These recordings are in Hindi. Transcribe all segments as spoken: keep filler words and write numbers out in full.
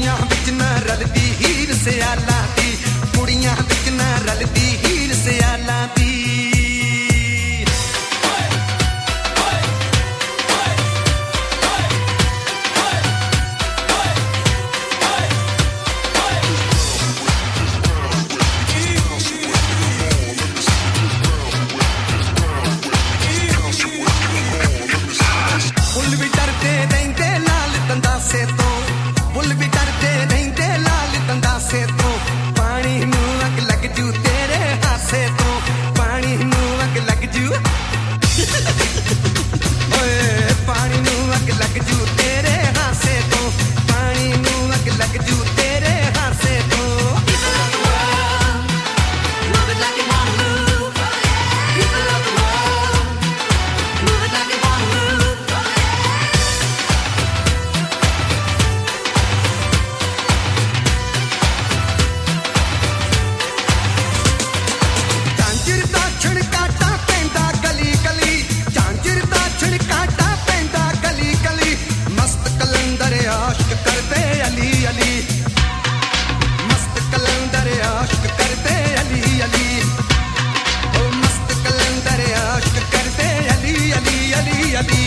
कुड़ियां बिच ना रलदी हीर सियाला दी, कुड़ियां बिच ना रलदी हीर सियाला दी। फुल भी डरते रहंदे लाल तंदासे तो, फुल भी डरते रहंदे लाल तंदासे तो, पानी नू अग लग जू तेरे हासे तो, पानी नू अग लग जू ओए पानी नू अग लग जू तेरे हासे तो, पानी नू अग लग जू तेरे हासे तो। आशिक करते अली अली, मस्त कलंदर आशिक करते अली अली, ओ मस्त कलंदर आशिक करते अली अली अली अली।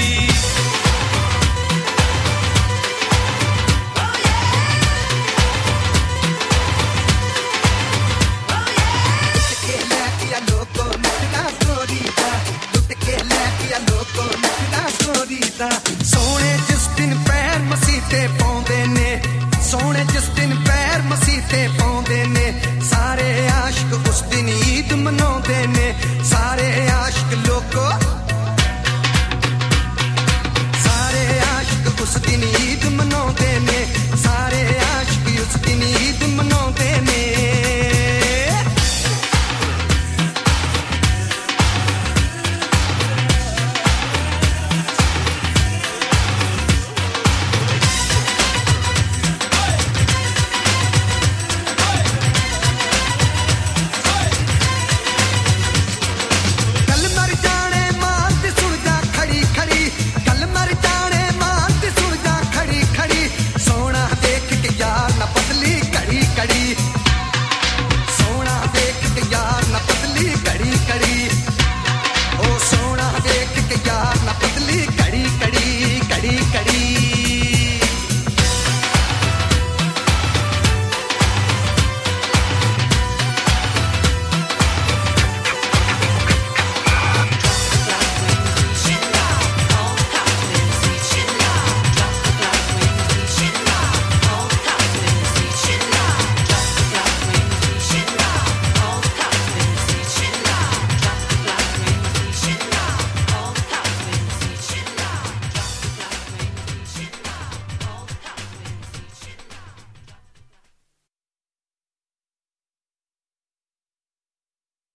सोने जिस दिन पैर मसीते पाउंदे ने, सोने जिस दिन पैर मसीते